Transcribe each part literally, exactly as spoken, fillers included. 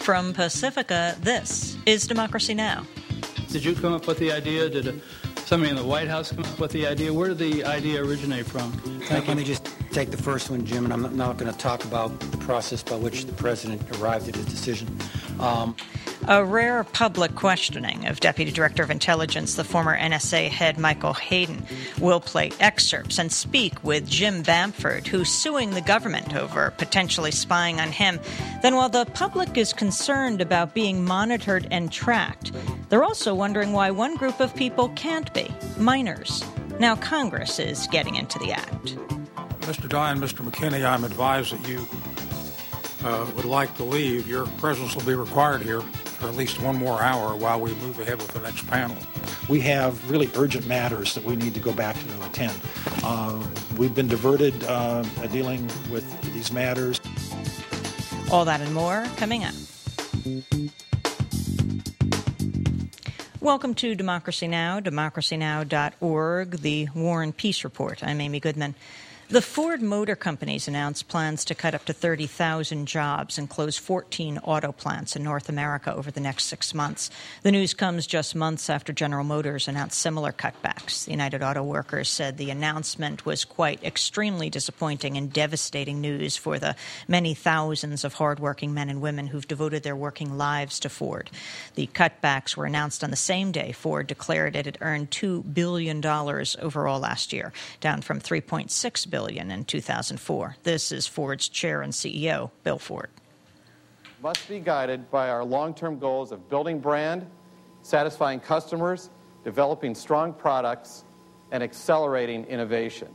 From Pacifica, this is Democracy Now! Did you come up with the idea? Did somebody in the White House come up with the idea? Where did the idea originate from? Thank Let me just take the first one, Jim, and I'm not going to talk about the process by which the president arrived at his decision. Um, A rare public questioning of Deputy Director of Intelligence, the former N S A head Michael Hayden. We'll play excerpts and speak with Jim Bamford, who's suing the government over potentially spying on him. Then while the public is concerned about being monitored and tracked, they're also wondering why one group of people can't be, minors. Now Congress is getting into the act. Mister Dye, Mister McKinney, I'm advised that you uh, would like to leave. Your presence will be required here for at least one more hour while we move ahead with the next panel. We have really urgent matters that we need to go back to attend. Uh, we've been diverted uh, dealing with these matters. All that and more coming up. Welcome to Democracy Now!, democracy now dot org, the War and Peace Report. I'm Amy Goodman. The Ford Motor Company's announced plans to cut up to thirty thousand jobs and close fourteen auto plants in North America over the next six months. The news comes just months after General Motors announced similar cutbacks. The United Auto Workers said the announcement was quite extremely disappointing and devastating news for the many thousands of hardworking men and women who've devoted their working lives to Ford. The cutbacks were announced on the same day Ford declared it had earned two billion dollars overall last year, down from three point six billion dollars in two thousand four. This is Ford's chair and C E O, Bill Ford. Must be guided by our long-term goals of building brand, satisfying customers, developing strong products, and accelerating innovation.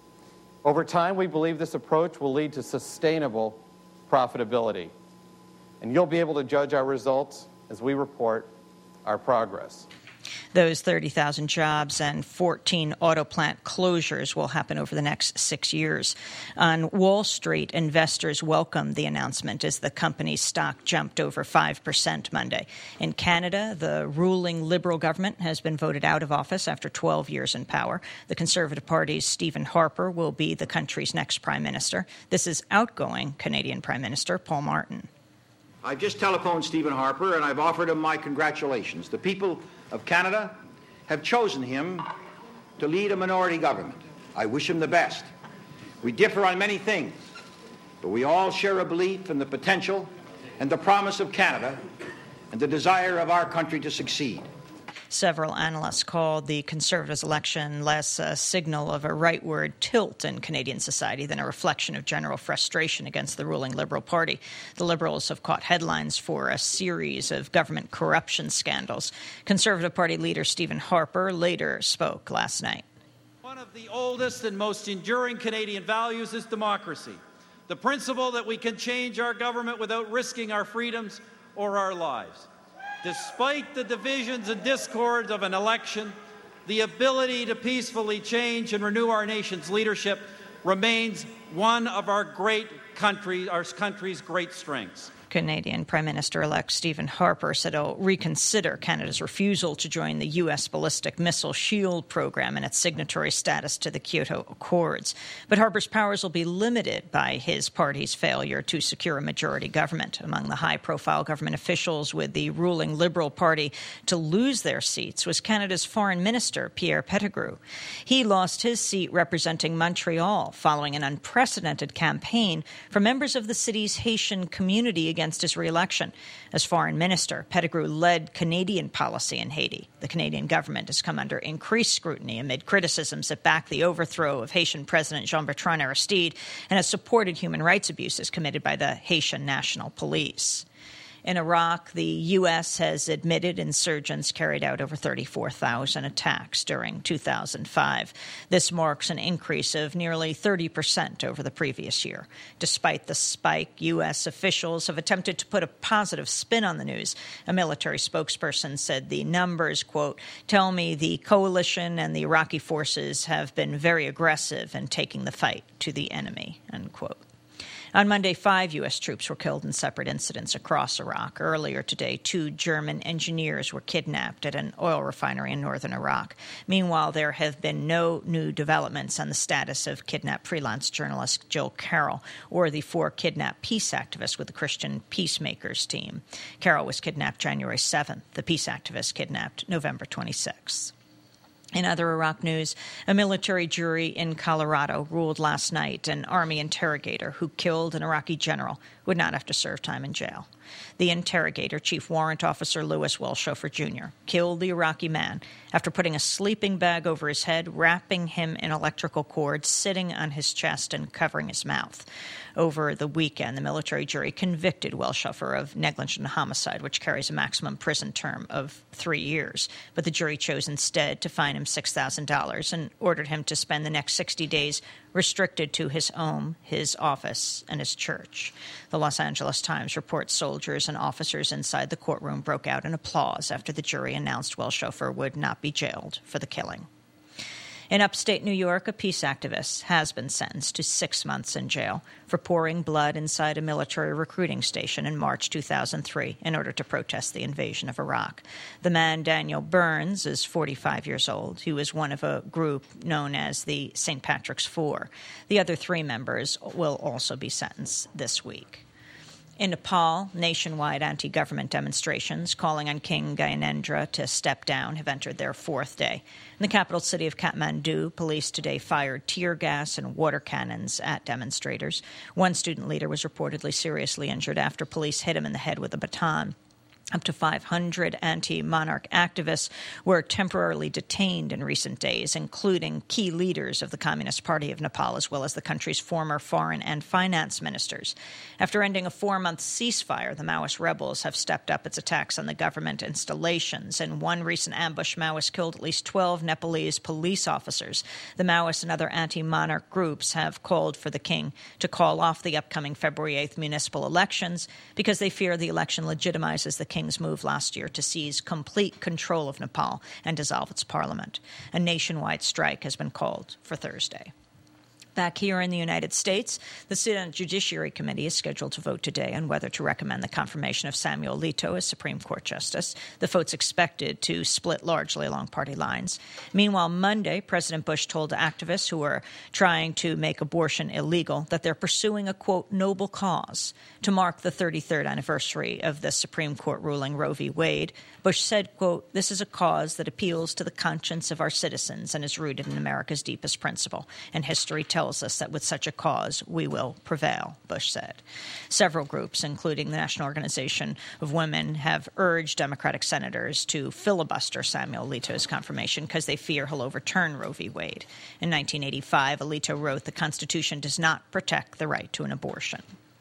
Over time, we believe this approach will lead to sustainable profitability, and you'll be able to judge our results as we report our progress. Those thirty thousand jobs and fourteen auto plant closures will happen over the next six years. On Wall Street, investors welcomed the announcement as the company's stock jumped over five percent Monday. In Canada, the ruling Liberal government has been voted out of office after twelve years in power. The Conservative Party's Stephen Harper will be the country's next prime minister. This is outgoing Canadian Prime Minister Paul Martin. I've just telephoned Stephen Harper, and I've offered him my congratulations. The people of Canada have chosen him to lead a minority government. I wish him the best. We differ on many things, but we all share a belief in the potential and the promise of Canada and the desire of our country to succeed. Several analysts called the Conservatives' election less a signal of a rightward tilt in Canadian society than a reflection of general frustration against the ruling Liberal Party. The Liberals have caught headlines for a series of government corruption scandals. Conservative Party leader Stephen Harper later spoke last night. One of the oldest and most enduring Canadian values is democracy, the principle that we can change our government without risking our freedoms or our lives. Despite the divisions and discords of an election, the ability to peacefully change and renew our nation's leadership remains one of our great country, our country's great strengths. Canadian Prime Minister-elect Stephen Harper said he'll reconsider Canada's refusal to join the U S Ballistic Missile Shield program and its signatory status to the Kyoto Accords. But Harper's powers will be limited by his party's failure to secure a majority government. Among the high-profile government officials with the ruling Liberal Party to lose their seats was Canada's Foreign Minister, Pierre Pettigrew. He lost his seat representing Montreal following an unprecedented campaign from members of the city's Haitian community against his re-election. As foreign minister, Pettigrew led Canadian policy in Haiti. The Canadian government has come under increased scrutiny amid criticisms that back the overthrow of Haitian President Jean-Bertrand Aristide and has supported human rights abuses committed by the Haitian National Police. In Iraq, the U S has admitted insurgents carried out over thirty-four thousand attacks during two thousand five. This marks an increase of nearly thirty percent over the previous year. Despite the spike, U S officials have attempted to put a positive spin on the news. A military spokesperson said the numbers, quote, tell me the coalition and the Iraqi forces have been very aggressive in taking the fight to the enemy, unquote. On Monday, five U S troops were killed in separate incidents across Iraq. Earlier today, two German engineers were kidnapped at an oil refinery in northern Iraq. Meanwhile, there have been no new developments on the status of kidnapped freelance journalist Jill Carroll or the four kidnapped peace activists with the Christian Peacemakers team. Carroll was kidnapped January seventh. The peace activists kidnapped November twenty-sixth. In other Iraq news, a military jury in Colorado ruled last night an Army interrogator who killed an Iraqi general would not have to serve time in jail. The interrogator, Chief Warrant Officer Louis Welshofer Junior, killed the Iraqi man after putting a sleeping bag over his head, wrapping him in electrical cords, sitting on his chest and covering his mouth. Over the weekend, the military jury convicted Welshofer of negligent homicide, which carries a maximum prison term of three years. But the jury chose instead to fine him six thousand dollars and ordered him to spend the next sixty days restricted to his home, his office, and his church. The Los Angeles Times reports soldiers and officers inside the courtroom broke out in applause after the jury announced Welshofer would not be jailed for the killing. In upstate New York, a peace activist has been sentenced to six months in jail for pouring blood inside a military recruiting station in March two thousand three in order to protest the invasion of Iraq. The man, Daniel Burns, is forty-five years old. He was one of a group known as the Saint Patrick's Four. The other three members will also be sentenced this week. In Nepal, nationwide anti-government demonstrations calling on King Gyanendra to step down have entered their fourth day. In the capital city of Kathmandu, police today fired tear gas and water cannons at demonstrators. One student leader was reportedly seriously injured after police hit him in the head with a baton. Up to five hundred anti-monarch activists were temporarily detained in recent days, including key leaders of the Communist Party of Nepal, as well as the country's former foreign and finance ministers. After ending a four-month ceasefire, the Maoist rebels have stepped up its attacks on the government installations. In one recent ambush, Maoists killed at least twelve Nepalese police officers. The Maoists and other anti-monarch groups have called for the king to call off the upcoming February eighth municipal elections because they fear the election legitimizes the king's move last year to seize complete control of Nepal and dissolve its parliament. A nationwide strike has been called for Thursday. Back here in the United States, the Senate Judiciary Committee is scheduled to vote today on whether to recommend the confirmation of Samuel Alito as Supreme Court Justice. The vote's expected to split largely along party lines. Meanwhile, Monday, President Bush told activists who are trying to make abortion illegal that they're pursuing a, quote, noble cause. To mark the thirty-third anniversary of the Supreme Court ruling Roe v. Wade, Bush said, quote, this is a cause that appeals to the conscience of our citizens and is rooted in America's deepest principle, and history tells us that with such a cause, we will prevail, Bush said. Several groups, including the National Organization of Women, have urged Democratic senators to filibuster Samuel Alito's confirmation because they fear he'll overturn Roe v. Wade. In nineteen eighty-five, Alito wrote, the Constitution does not protect the right to an abortion.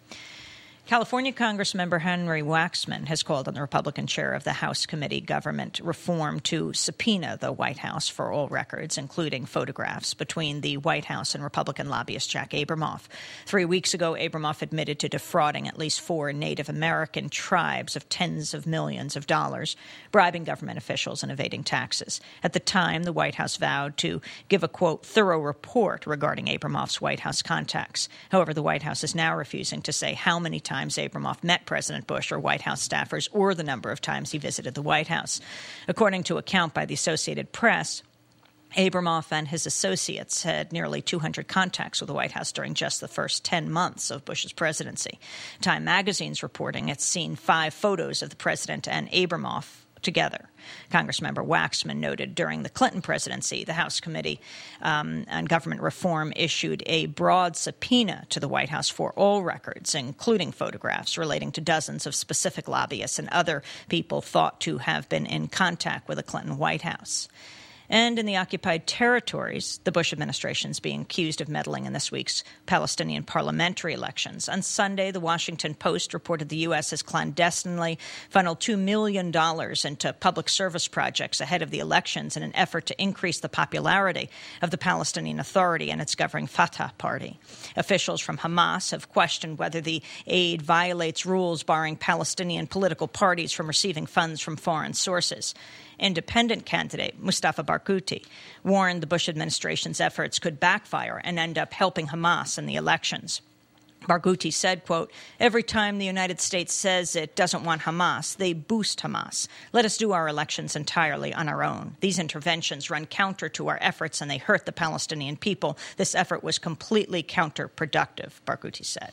California Congressmember Henry Waxman has called on the Republican chair of the House Committee Government Reform to subpoena the White House for all records, including photographs between the White House and Republican lobbyist Jack Abramoff. Three weeks ago, Abramoff admitted to defrauding at least four Native American tribes of tens of millions of dollars, bribing government officials and evading taxes. At the time, the White House vowed to give a, quote, thorough report regarding Abramoff's White House contacts. However, the White House is now refusing to say how many times times Abramoff met President Bush or White House staffers or the number of times he visited the White House. According to a count by the Associated Press, Abramoff and his associates had nearly two hundred contacts with the White House during just the first ten months of Bush's presidency. Time magazine's reporting it's seen five photos of the president and Abramoff together. Congressmember Waxman noted during the Clinton presidency, the House Committee um, on Government Reform issued a broad subpoena to the White House for all records, including photographs relating to dozens of specific lobbyists and other people thought to have been in contact with the Clinton White House. And in the occupied territories, the Bush administration is being accused of meddling in this week's Palestinian parliamentary elections. On Sunday, the Washington Post reported the U S has clandestinely funneled two million dollars into public service projects ahead of the elections in an effort to increase the popularity of the Palestinian Authority and its governing Fatah party. Officials from Hamas have questioned whether the aid violates rules barring Palestinian political parties from receiving funds from foreign sources. Independent candidate Mustafa Barghouti warned the Bush administration's efforts could backfire and end up helping Hamas in the elections. Barghouti said, quote, "Every time the United States says it doesn't want Hamas, they boost Hamas. Let us do our elections entirely on our own. These interventions run counter to our efforts and they hurt the Palestinian people. This effort was completely counterproductive," Barghouti said.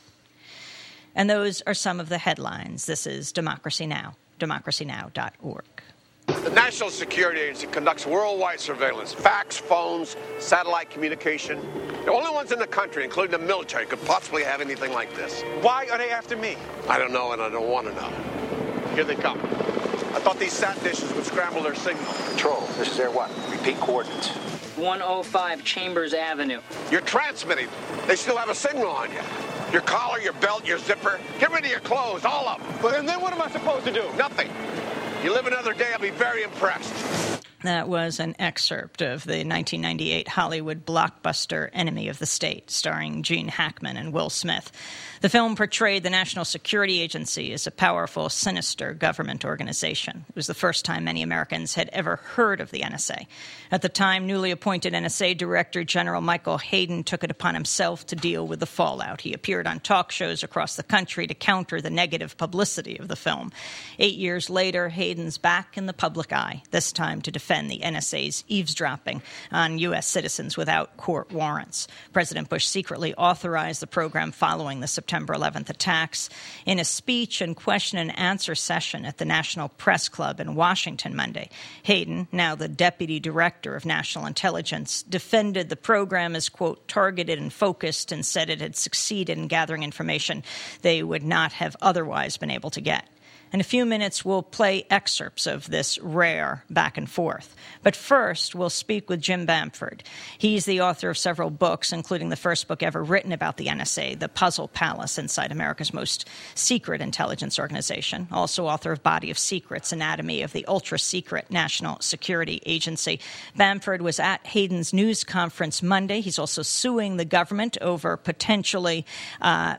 And those are some of the headlines. This is Democracy Now!, democracy now dot org. The National Security Agency conducts worldwide surveillance, fax, phones, satellite communication. The only ones in the country, including the military, could possibly have anything like this. Why are they after me? I don't know, and I don't want to know. Here they come. I thought these sat dishes would scramble their signal. Control, this is Air One. Repeat coordinates. one oh five Chambers Avenue. You're transmitting. They still have a signal on you. Your collar, your belt, your zipper. Get rid of your clothes, all of them. But and then what am I supposed to do? Nothing. You live another day, I'll be very impressed. That was an excerpt of the nineteen ninety-eight Hollywood blockbuster Enemy of the State, starring Gene Hackman and Will Smith. The film portrayed the National Security Agency as a powerful, sinister government organization. It was the first time many Americans had ever heard of the N S A. At the time, newly appointed N S A Director General Michael Hayden took it upon himself to deal with the fallout. He appeared on talk shows across the country to counter the negative publicity of the film. Eight years later, Hayden's back in the public eye, this time to defend the N S A's eavesdropping on U S citizens without court warrants. President Bush secretly authorized the program following the September eleventh attacks. In a speech and question and answer session at the National Press Club in Washington Monday, Hayden, now the Deputy Director of National Intelligence, defended the program as, quote, targeted and focused, and said it had succeeded in gathering information they would not have otherwise been able to get. In a few minutes, we'll play excerpts of this rare back and forth. But first, we'll speak with Jim Bamford. He's the author of several books, including the first book ever written about the N S A, The Puzzle Palace Inside America's Most Secret Intelligence Organization. Also author of Body of Secrets, Anatomy of the Ultra-Secret National Security Agency. Bamford was at Hayden's news conference Monday. He's also suing the government over potentially uh,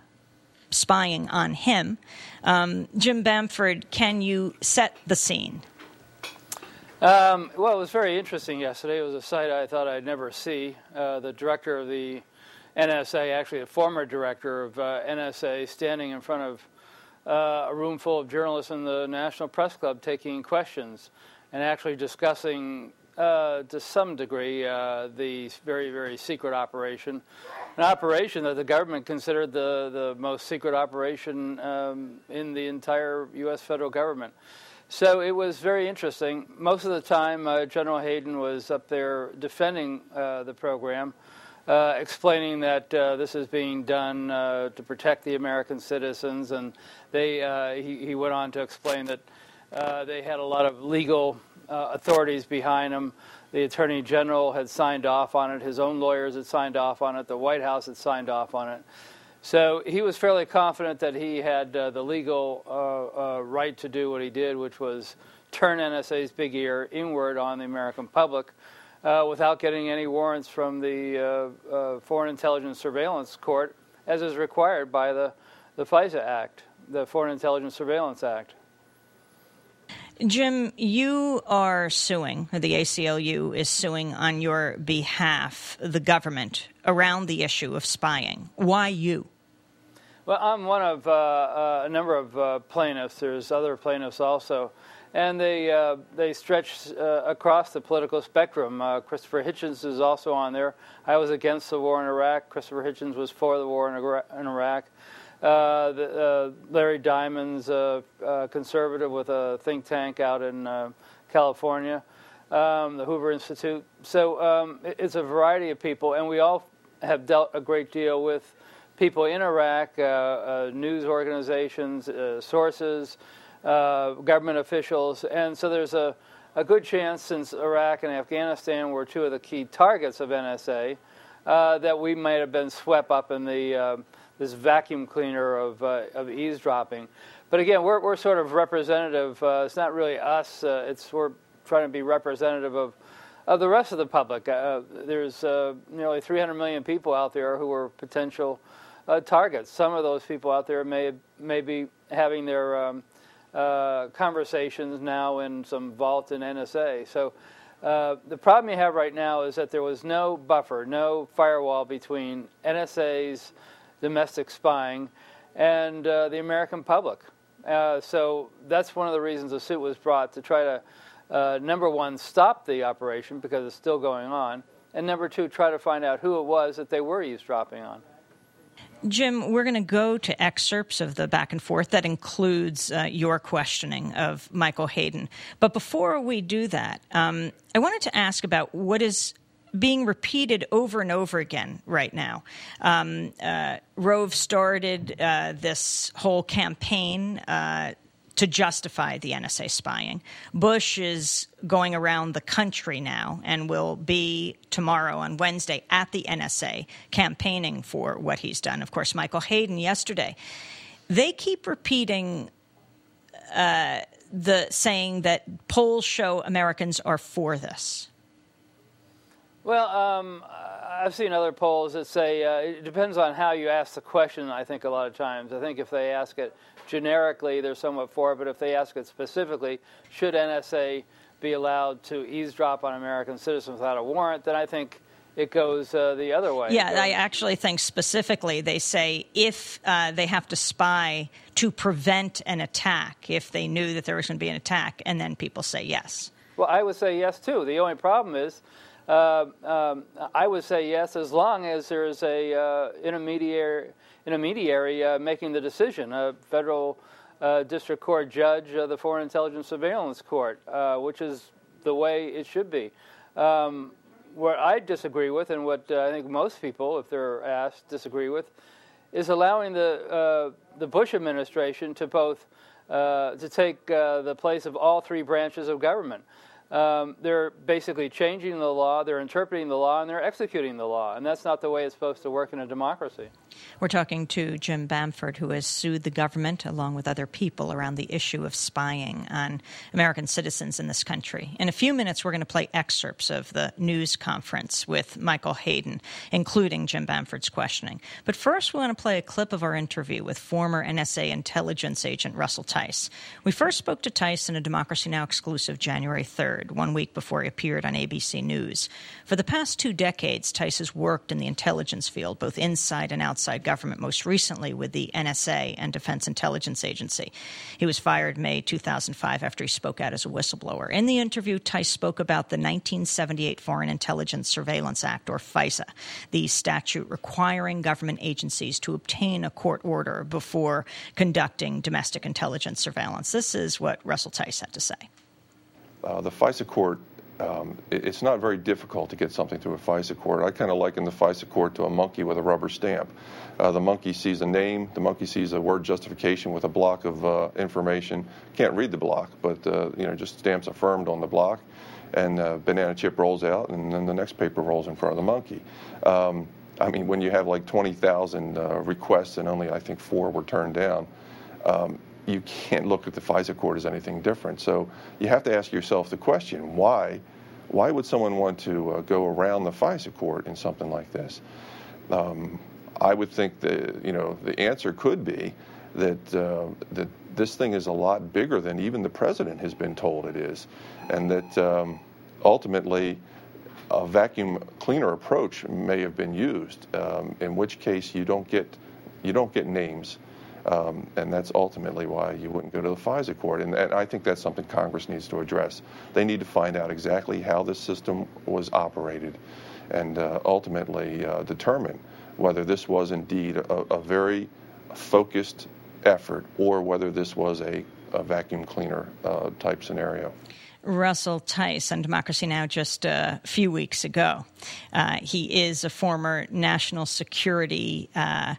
spying on him. Um, Jim Bamford, can you set the scene? Um, well, it was very interesting yesterday. It was a sight I thought I'd never see. Uh, the director of the N S A, actually a former director of uh, N S A, standing in front of uh, a room full of journalists in the National Press Club taking questions and actually discussing, uh, to some degree, uh, the very, very secret operation. An operation that the government considered the, the most secret operation um, in the entire U S federal government. So it was very interesting. Most of the time, uh, General Hayden was up there defending uh, the program, uh, explaining that uh, this is being done uh, to protect the American citizens. And they, uh, he, he went on to explain that uh, they had a lot of legal uh, authorities behind them. The Attorney General had signed off on it. His own lawyers had signed off on it. The White House had signed off on it. So he was fairly confident that he had uh, the legal uh, uh, right to do what he did, which was turn N S A's big ear inward on the American public uh, without getting any warrants from the uh, uh, Foreign Intelligence Surveillance Court, as is required by the, the FISA Act, the Foreign Intelligence Surveillance Act. Jim, you are suing, or the A C L U is suing on your behalf, the government around the issue of spying. Why you? Well, I'm one of uh, uh, a number of uh, plaintiffs. There's other plaintiffs also. And they uh, they stretch uh, across the political spectrum. Uh, Christopher Hitchens is also on there. I was against the war in Iraq. Christopher Hitchens was for the war in, Ira- in Iraq. Uh, the, uh, Larry Diamond's a uh, uh, conservative with a think tank out in uh, California, um, the Hoover Institute. So um, it, it's a variety of people, and we all have dealt a great deal with people in Iraq, uh, uh, news organizations, uh, sources, uh, government officials. And so there's a, a good chance, since Iraq and Afghanistan were two of the key targets of N S A, uh, that we might have been swept up in the uh, this vacuum cleaner of, uh, of eavesdropping. But again, we're, we're sort of representative. Uh, it's not really us. Uh, it's we're trying to be representative of, of the rest of the public. Uh, there's uh, nearly three hundred million people out there who are potential uh, targets. Some of those people out there may, may be having their um, uh, conversations now in some vault in N S A. So uh, the problem you have right now is that there was no buffer, no firewall between N S A's domestic spying and uh, the American public. Uh, so that's one of the reasons the suit was brought, to try to, uh, number one, stop the operation because it's still going on, and number two, try to find out who it was that they were eavesdropping on. Jim, we're going to go to excerpts of the back and forth that includes uh, your questioning of Michael Hayden. But before we do that, um, I wanted to ask about what is being repeated over and over again right now. Um, uh, Rove started uh, this whole campaign uh, to justify the N S A spying. Bush is going around the country now and will be tomorrow on Wednesday at the N S A campaigning for what he's done. Of course, Michael Hayden yesterday. They keep repeating uh, the saying that polls show Americans are for this. Well, um, I've seen other polls that say uh, it depends on how you ask the question, I think, a lot of times. I think if they ask it generically, they're somewhat for it, but if they ask it specifically, should N S A be allowed to eavesdrop on American citizens without a warrant, then I think it goes uh, the other way. Yeah, I actually think specifically they say if uh, they have to spy to prevent an attack, if they knew that there was going to be an attack, and then people say yes. Well, I would say yes, too. The only problem is Uh, um, I would say yes, as long as there is a uh, intermediary, intermediary uh, making the decision, a federal uh, district court judge of the Foreign Intelligence Surveillance Court, uh, which is the way it should be. Um, what I disagree with, and what uh, I think most people, if they're asked, disagree with, is allowing the uh, the Bush administration to both uh, to take uh, the place of all three branches of government. Um, they're basically changing the law, they're interpreting the law, and they're executing the law. And that's not the way it's supposed to work in a democracy. We're talking to Jim Bamford, who has sued the government, along with other people, around the issue of spying on American citizens in this country. In a few minutes, we're going to play excerpts of the news conference with Michael Hayden, including Jim Bamford's questioning. But first, we want to play a clip of our interview with former N S A intelligence agent Russell Tice. We first spoke to Tice in a Democracy Now! Exclusive January third, one week before he appeared on A B C News. For the past two decades, Tice has worked in the intelligence field, both inside and outside government, most recently with the N S A and Defense Intelligence Agency. He was fired May two thousand five after he spoke out as a whistleblower. In the interview, Tice spoke about the nineteen seventy-eight Foreign Intelligence Surveillance Act, or FISA, the statute requiring government agencies to obtain a court order before conducting domestic intelligence surveillance. This is what Russell Tice had to say. Uh, the FISA court, um, it, it's not very difficult to get something through a FISA court. I kind of liken the FISA court to a monkey with a rubber stamp. Uh, the monkey sees a name, the monkey sees a word justification with a block of uh, information. Can't read the block, but uh, you know, just stamps affirmed on the block, and uh, banana chip rolls out, and then the next paper rolls in front of the monkey. Um, I mean, when you have like twenty thousand uh, requests and only I think four were turned down, um, you can't look at the FISA court as anything different. So you have to ask yourself the question, why why would someone want to uh, go around the FISA court in something like this? Um, I would think that, you know, the answer could be that, uh, that this thing is a lot bigger than even the president has been told it is, and that um, ultimately a vacuum cleaner approach may have been used, um, in which case you don't get, you don't get names. Um, and that's ultimately why you wouldn't go to the FISA court. And, and I think that's something Congress needs to address. They need to find out exactly how this system was operated and uh, ultimately uh, determine whether this was indeed a, a very focused effort or whether this was a, a vacuum cleaner uh, type scenario. Russell Tice on Democracy Now! Just a few weeks ago. Uh, he is a former National Security uh,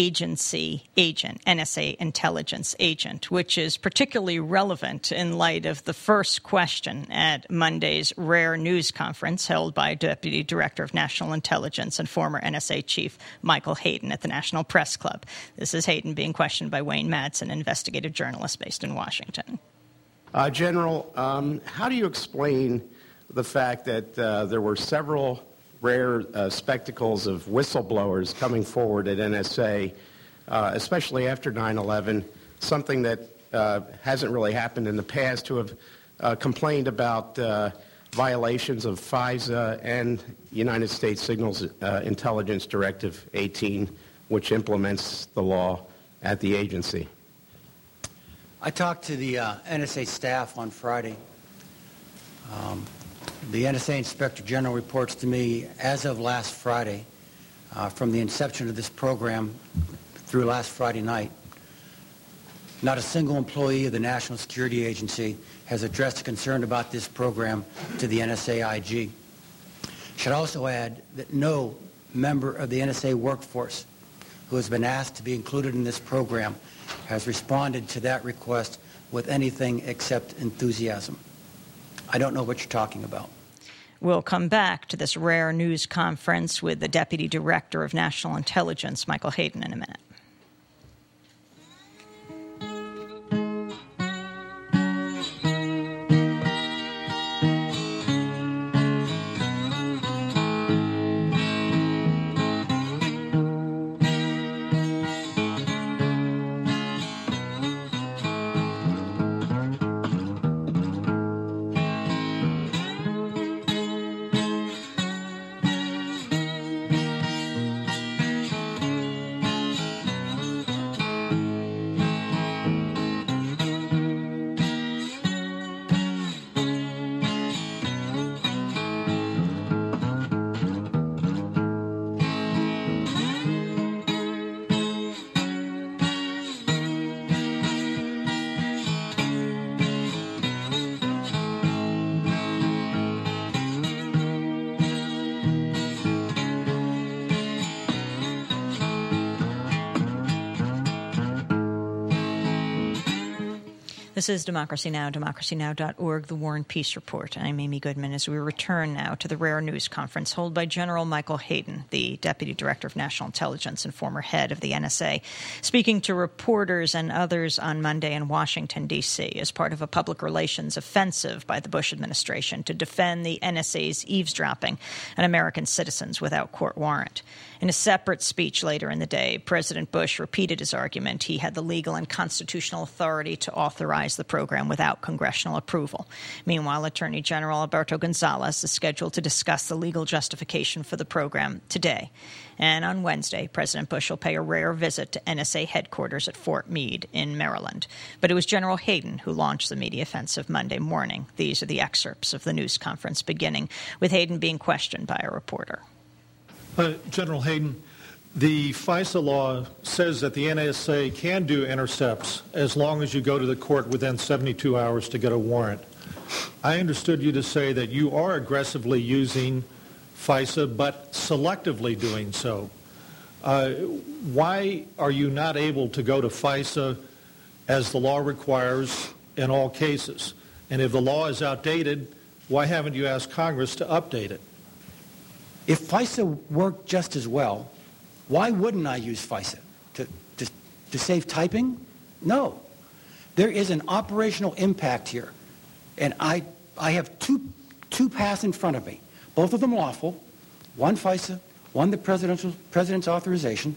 Agency agent, N S A intelligence agent, which is particularly relevant in light of the first question at Monday's rare news conference held by Deputy Director of National Intelligence and former N S A Chief Michael Hayden at the National Press Club. This is Hayden being questioned by Wayne Madsen, investigative journalist based in Washington. Uh, General, um, how do you explain the fact that uh, there were several rare uh, spectacles of whistleblowers coming forward at N S A, uh, especially after nine eleven, something that uh, hasn't really happened in the past, who have uh, complained about uh, violations of FISA and United States Signals uh, Intelligence Directive eighteen which implements the law at the agency? I talked to the uh, N S A staff on Friday. Um, the N S A Inspector General reports to me as of last Friday, uh, from the inception of this program through last Friday night, not a single employee of the National Security Agency has addressed a concern about this program to the N S A I G. Should also add that no member of the N S A workforce who has been asked to be included in this program has responded to that request with anything except enthusiasm. I don't know what you're talking about. We'll come back to this rare news conference with the Deputy Director of National Intelligence, Michael Hayden, in a minute. This is Democracy Now!, democracy now dot org, the War and Peace Report. I'm Amy Goodman as we return now to the rare news conference held by General Michael Hayden, the Deputy Director of National Intelligence and former head of the N S A, speaking to reporters and others on Monday in Washington, D C as part of a public relations offensive by the Bush administration to defend the N S A's eavesdropping on American citizens without court warrant. In a separate speech later in the day, President Bush repeated his argument he had the legal and constitutional authority to authorize the program without congressional approval. Meanwhile, Attorney General Alberto Gonzales is scheduled to discuss the legal justification for the program today. And on Wednesday, President Bush will pay a rare visit to N S A headquarters at Fort Meade in Maryland. But it was General Hayden who launched the media offensive Monday morning. These are the excerpts of the news conference, beginning with Hayden being questioned by a reporter. Uh, General Hayden, the FISA law says that the N S A can do intercepts as long as you go to the court within seventy-two hours to get a warrant. I understood you to say that you are aggressively using FISA, but selectively doing so. Uh, why are you not able to go to FISA as the law requires in all cases? And if the law is outdated, why haven't you asked Congress to update it? If FISA worked just as well, why wouldn't I use FISA? To, to, to save typing? No. There is an operational impact here. And I, I have two, two paths in front of me, both of them lawful, one FISA, one the presidential, president's authorization.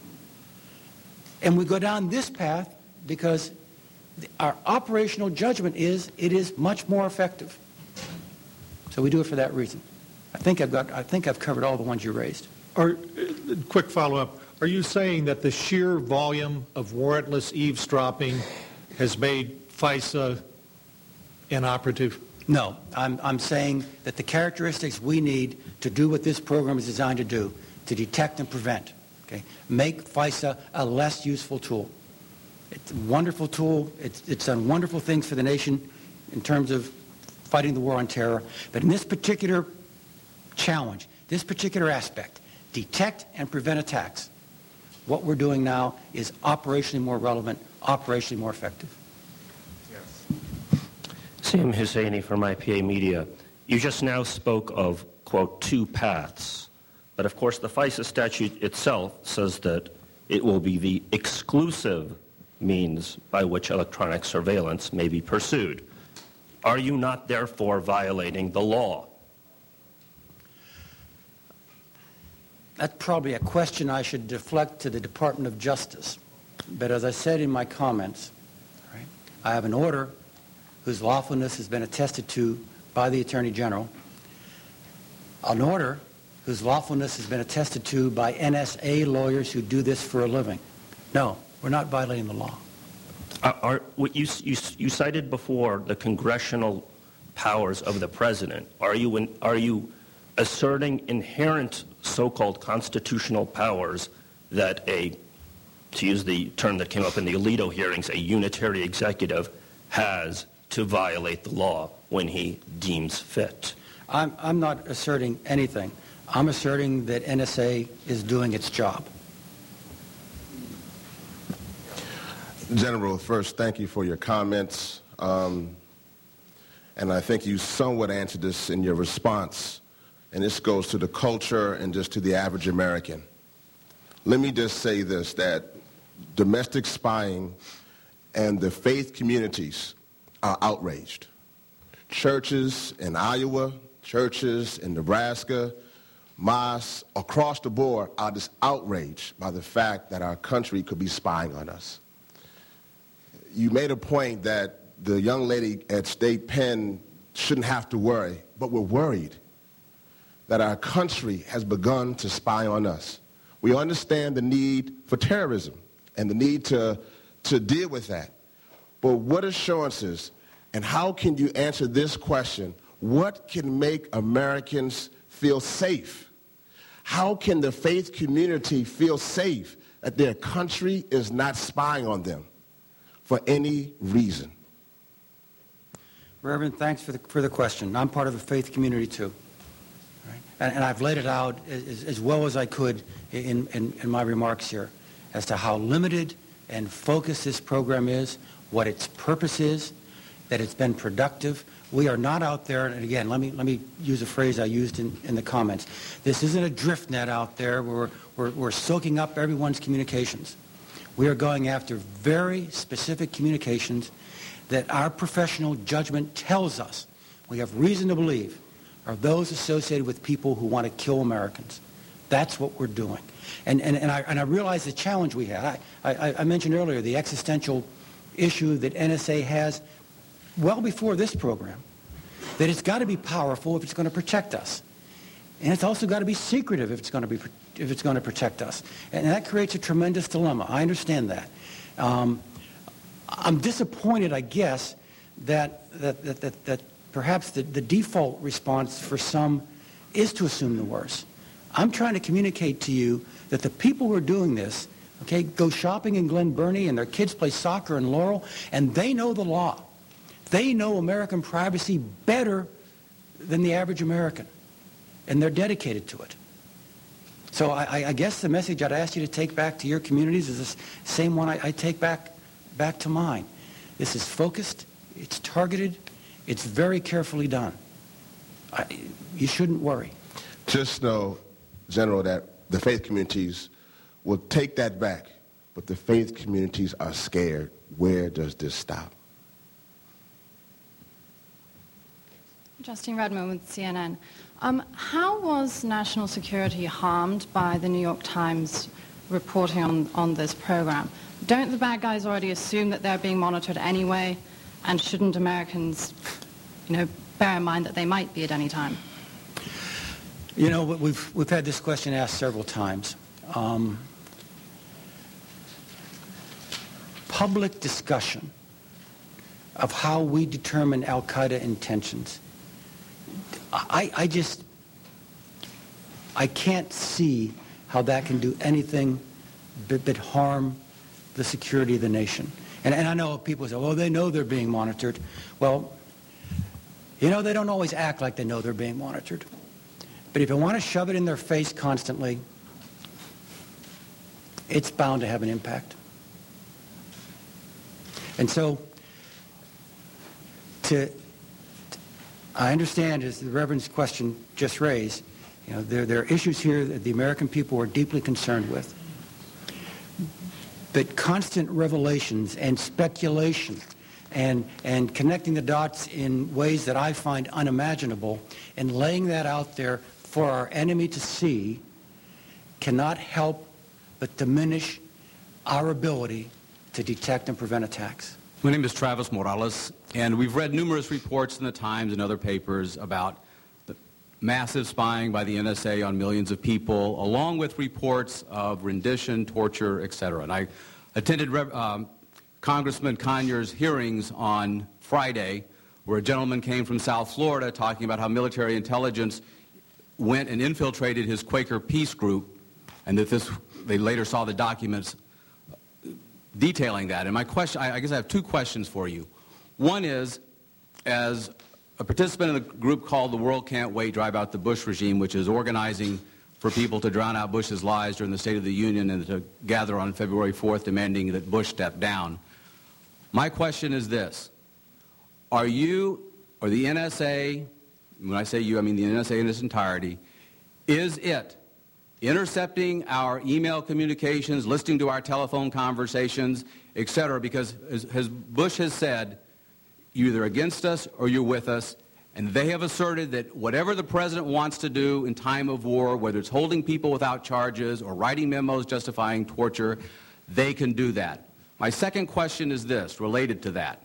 And we go down this path because our operational judgment is it is much more effective. So we do it for that reason. I think I've got. I think I've covered all the ones you raised. Are, uh, quick follow-up. Are you saying that the sheer volume of warrantless eavesdropping has made FISA inoperative? No. I'm, I'm saying that the characteristics we need to do what this program is designed to do, to detect and prevent, okay, make FISA a less useful tool. It's a wonderful tool. It's, it's done wonderful things for the nation in terms of fighting the war on terror. But in this particular challenge, this particular aspect, detect and prevent attacks, what we're doing now is operationally more relevant, operationally more effective. Yes. Sam Husseini from I P A Media. You just now spoke of, quote, two paths. But of course the FISA statute itself says that it will be the exclusive means by which electronic surveillance may be pursued. Are you not therefore violating the law? That's probably a question I should deflect to the Department of Justice. But as I said in my comments, right, I have an order whose lawfulness has been attested to by the Attorney General, an order whose lawfulness has been attested to by N S A lawyers who do this for a living. No, we're not violating the law. Uh, are, what you, you, you cited before the congressional powers of the president. Are you, in, are you asserting inherent so-called constitutional powers that a, to use the term that came up in the Alito hearings, a unitary executive has to violate the law when he deems fit? I'm, I'm not asserting anything. I'm asserting that N S A is doing its job. General, first, thank you for your comments. Um, and I think you somewhat answered this in your response. And this goes to the culture and just to the average American. Let me just say this, that domestic spying and the faith communities are outraged. Churches in Iowa, churches in Nebraska, mosques across the board are just outraged by the fact that our country could be spying on us. You made a point that the young lady at State Penn shouldn't have to worry, but we're worried that our country has begun to spy on us. We understand the need for terrorism and the need to, to deal with that. But what assurances, and how can you answer this question, what can make Americans feel safe? How can the faith community feel safe that their country is not spying on them for any reason? Reverend, thanks for the, for the question. I'm part of the faith community too. Right? And, and I've laid it out as, as well as I could in, in, in my remarks here as to how limited and focused this program is, what its purpose is, that it's been productive. We are not out there, and again, let me, let me use a phrase I used in, in the comments. This isn't a drift net out there where we're, we're, we're soaking up everyone's communications. We are going after very specific communications that our professional judgment tells us, we have reason to believe, are those associated with people who want to kill Americans. That's what we're doing. And, and, and, I, and I realize the challenge we had. I, I, I mentioned earlier the existential issue that N S A has well before this program, that it's got to be powerful if it's going to protect us. And it's also got to be secretive if it's going to be if it's going to protect us. And that creates a tremendous dilemma. I understand that. Um, I'm disappointed, I guess, that that that, that, that perhaps the, the default response for some is to assume the worst. I'm trying to communicate to you that the people who are doing this, okay, go shopping in Glen Burnie and their kids play soccer in Laurel, and they know the law. They know American privacy better than the average American, and they're dedicated to it. So I, I guess the message I'd ask you to take back to your communities is the same one I, I take back, back to mine. This is focused, it's targeted, it's very carefully done. I, you shouldn't worry. Just know, General, that the faith communities will take that back, but the faith communities are scared. Where does this stop? Justine Redmond with C N N. Um, how was national security harmed by the New York Times reporting on, on this program? Don't the bad guys already assume that they're being monitored anyway? And shouldn't Americans, you know, bear in mind that they might be at any time? You know, we've, we've had this question asked several times. Um, public discussion of how we determine al-Qaeda intentions, I, I just, I can't see how that can do anything but, but harm the security of the nation. And, and I know people say, well, they know they're being monitored. Well, you know, they don't always act like they know they're being monitored. But if you want to shove it in their face constantly, it's bound to have an impact. And so, to, I understand, as the Reverend's question just raised, you know, there, there are issues here that the American people are deeply concerned with. But constant revelations and speculation and, and connecting the dots in ways that I find unimaginable and laying that out there for our enemy to see cannot help but diminish our ability to detect and prevent attacks. My name is Travis Morales, and we've read numerous reports in the Times and other papers about the massive spying by the N S A on millions of people, along with reports of rendition, torture, et cetera. And I attended um, Congressman Conyers' hearings on Friday, where a gentleman came from South Florida talking about how military intelligence went and infiltrated his Quaker Peace Group, and that this, they later saw the documents detailing that. And my question, I guess I have two questions for you. One is, as a participant in a group called The World Can't Wait, Drive Out the Bush Regime, which is organizing for people to drown out Bush's lies during the State of the Union and to gather on February fourth demanding that Bush step down. My question is this. Are you, or the N S A, when I say you, I mean the N S A in its entirety, is it intercepting our email communications, listening to our telephone conversations, et cetera, because as, as Bush has said, you're either against us or you're with us, and they have asserted that whatever the president wants to do in time of war, whether it's holding people without charges or writing memos justifying torture, they can do that. My second question is this, related to that.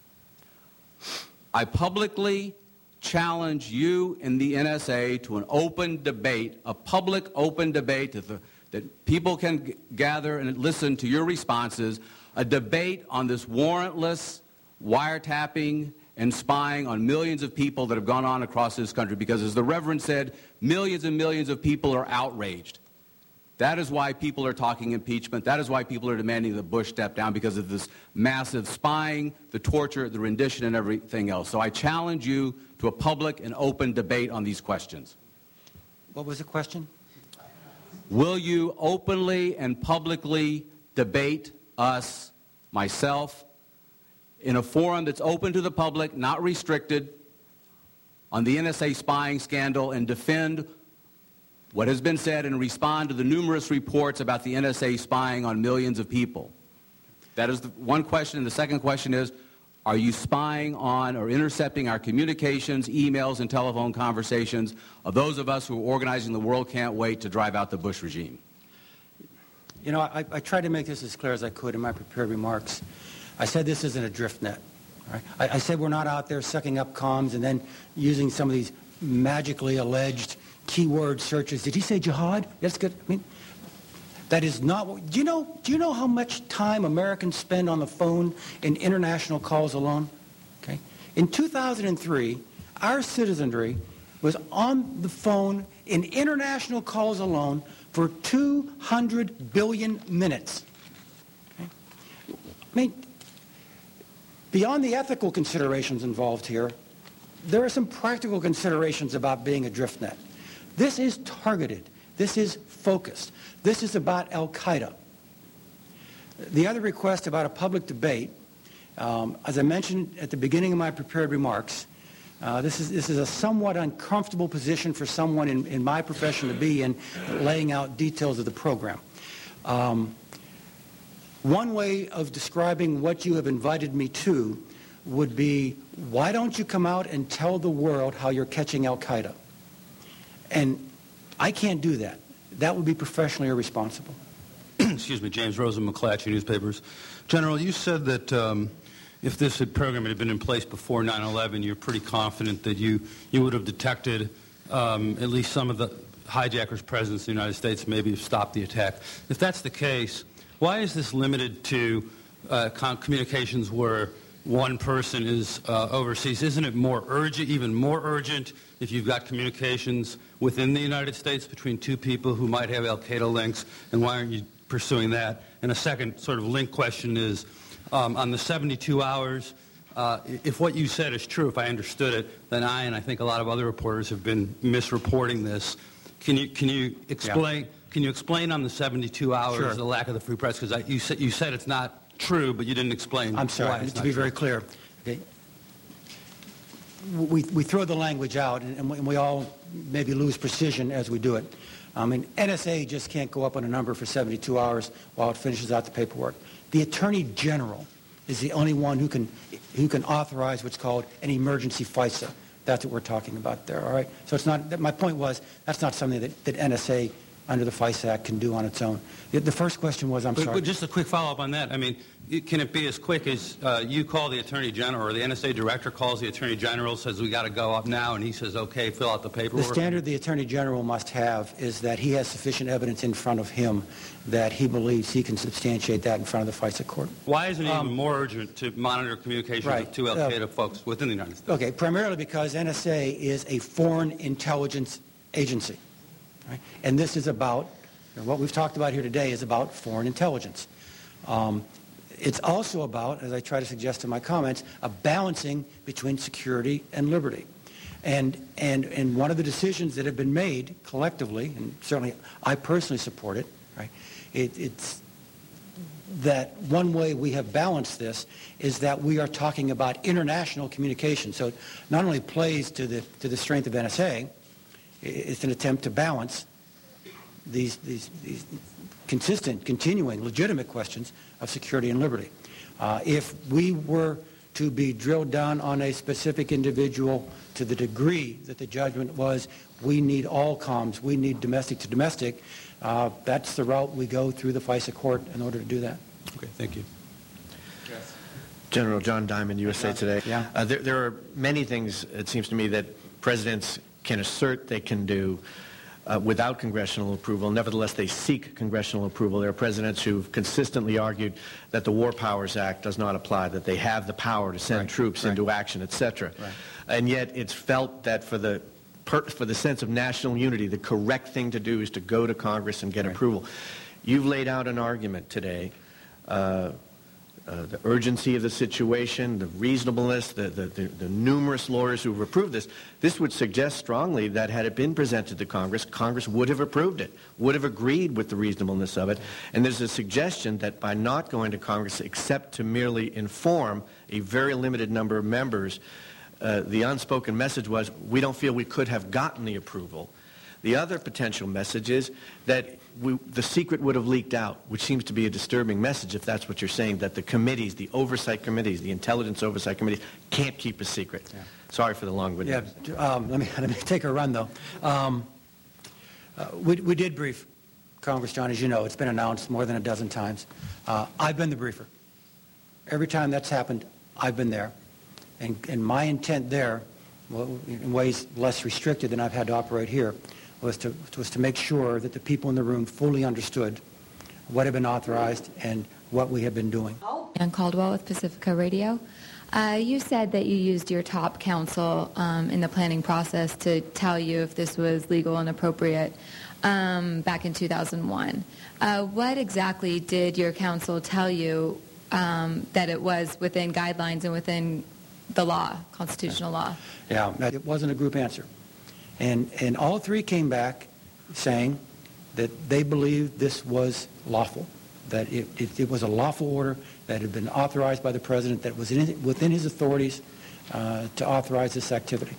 I publicly challenge you and the N S A to an open debate, a public open debate that, the, that people can g- gather and listen to your responses, a debate on this warrantless wiretapping and spying on millions of people that have gone on across this country, because as the Reverend said, millions and millions of people are outraged. That is why people are talking impeachment. That is why people are demanding that Bush step down, because of this massive spying, the torture, the rendition, and everything else. So I challenge you to a public and open debate on these questions. What was the question? Will you openly and publicly debate us, myself, in a forum that's open to the public, not restricted, on the N S A spying scandal, and defend what has been said and respond to the numerous reports about the N S A spying on millions of people? That is the one question. And the second question is, are you spying on or intercepting our communications, emails, and telephone conversations of those of us who are organizing The World Can't Wait to drive out the Bush regime? You know, I, I tried to make this as clear as I could in my prepared remarks. I said this isn't a drift net. Right? I, I said we're not out there sucking up comms and then using some of these magically alleged keyword searches. Did he say jihad? That's good. I mean, that is not what, do you know, do you know how much time Americans spend on the phone in international calls alone? Okay. In two thousand three, our citizenry was on the phone in international calls alone for two hundred billion minutes. Okay. I mean, beyond the ethical considerations involved here, there are some practical considerations about being a drift net. This is targeted. This is focused. This is about Al-Qaeda. The other request about a public debate, um, as I mentioned at the beginning of my prepared remarks, uh, this is this is a somewhat uncomfortable position for someone in, in my profession to be in, laying out details of the program. Um, one way of describing what you have invited me to would be, why don't you come out and tell the world how you're catching Al-Qaeda? And I can't do that. That would be professionally irresponsible. Excuse me, James Rosen, McClatchy Newspapers. General, you said that um, if this had program had been in place before nine eleven, you're pretty confident that you, you would have detected um, at least some of the hijackers' presence in the United States, maybe have stopped the attack. If that's the case, why is this limited to uh, communications where one person is uh, overseas? Isn't it more urgent, even more urgent, if you've got communications within the United States between two people who might have Al-Qaeda links, and why aren't you pursuing that? And a second sort of link question is, um, on the seventy-two hours, uh, if what you said is true, if I understood it, then I and I think a lot of other reporters have been misreporting this. Can you can you explain? Yeah. Can you explain on the seventy-two hours sure. the lack of the free press? Because you said you said it's not true, but you didn't explain. I'm sorry. Why it's to not be true. very clear, okay. We we throw the language out, and we, and we all maybe lose precision as we do it. I mean, N S A just can't go up on a number for seventy-two hours while it finishes out the paperwork. The Attorney General is the only one who can who can authorize what's called an emergency FISA. That's what we're talking about there. All right. So it's not. My point was that's not something that, that N S A under the FISA Act can do on its own. The first question was, I'm but, sorry. But just a quick follow-up on that. I mean, it, can it be as quick as uh, you call the Attorney General, or the N S A Director calls the Attorney General, says we got to go up now, and he says, okay, fill out the paperwork? The standard the Attorney General must have is that he has sufficient evidence in front of him that he believes he can substantiate that in front of the FISA court. Why isn't it um, even more urgent to monitor communications right. with two Al-Qaeda uh, folks within the United States? Okay, primarily because N S A is a foreign intelligence agency. Right? And this is about, what we've talked about here today is about foreign intelligence. Um, it's also about, as I try to suggest in my comments, a balancing between security and liberty. And, and, and one of the decisions that have been made collectively, and certainly I personally support it, right, it, it's that one way we have balanced this is that we are talking about international communication. So it not only plays to the, to the strength of N S A, it's an attempt to balance these, these, these consistent, continuing, legitimate questions of security and liberty. Uh, if we were to be drilled down on a specific individual to the degree that the judgment was, we need all comms, we need domestic to domestic, uh, that's the route we go through the FISA court in order to do that. Okay, thank you. Yes. General John Diamond, U S A Today. Yeah. Uh, there, there are many things, it seems to me, that presidents can assert they can do uh, without congressional approval. Nevertheless, they seek congressional approval. There are presidents who've consistently argued that the War Powers Act does not apply, that they have the power to send right. troops right. into action, et cetera. Right. And yet it's felt that for the per, for the sense of national unity, the correct thing to do is to go to Congress and get right. approval. You've laid out an argument today. Uh, Uh, the urgency of the situation, the reasonableness, the, the, the, the numerous lawyers who have approved this, this would suggest strongly that had it been presented to Congress, Congress would have approved it, would have agreed with the reasonableness of it. And there's a suggestion that by not going to Congress except to merely inform a very limited number of members, uh, the unspoken message was, we don't feel we could have gotten the approval. The other potential message is that we, the secret would have leaked out, which seems to be a disturbing message if that's what you're saying, that the committees, the oversight committees, the intelligence oversight committees can't keep a secret. Yeah. Sorry for the long-winded. Yeah, um, let me let me take a run though. Um, uh, we we did brief Congress, John, as you know. It's been announced more than a dozen times. Uh, I've been the briefer. Every time that's happened, I've been there, and and my intent there, well, in ways less restricted than I've had to operate here, was to, was to make sure that the people in the room fully understood what had been authorized and what we had been doing. Ann Caldwell with Pacifica Radio. Uh, you said that you used your top counsel um, in the planning process to tell you if this was legal and appropriate um, back in two thousand one. Uh, what exactly did your counsel tell you um, that it was within guidelines and within the law, constitutional law? Yeah, it wasn't a group answer. And, and all three came back saying that they believed this was lawful, that it, it, it was a lawful order that had been authorized by the president, that was in, within his authorities uh, to authorize this activity.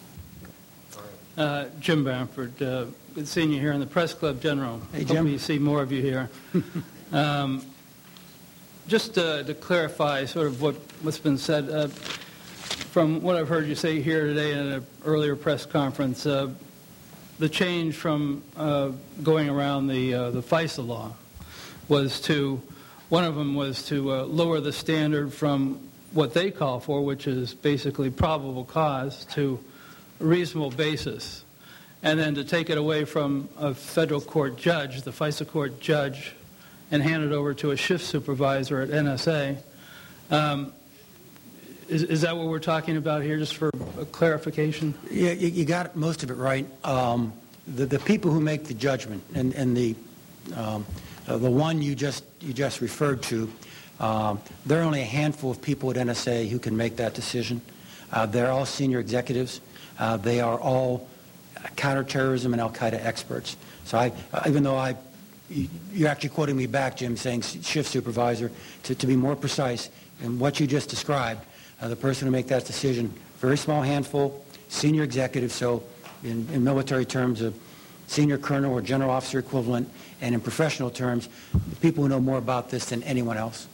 Uh, Jim Bamford, uh, good seeing you here in the Press Club, General. Hey, Jim. Hope we see more of you here. um, just uh, to clarify sort of what, what's been said, uh, from what I've heard you say here today in an earlier press conference, uh, the change from uh, going around the uh, the FISA law was to, one of them was to uh, lower the standard from what they call for, which is basically probable cause, to a reasonable basis, and then to take it away from a federal court judge, the FISA court judge, and hand it over to a shift supervisor at N S A. Um, Is, is that what we're talking about here, just for a clarification? Yeah, you, you got most of it right. Um, the, the people who make the judgment, and, and the um, uh, the one you just you just referred to, um, there are only a handful of people at N S A who can make that decision. Uh, they're all senior executives. Uh, they are all counterterrorism and Al-Qaeda experts. So I, even though I, you, you're actually quoting me back, Jim, saying shift supervisor, to, to be more precise in what you just described. Uh, the person who make that decision, very small handful, senior executive, so in, in military terms, a senior colonel or general officer equivalent, and in professional terms, the people who know more about this than anyone else.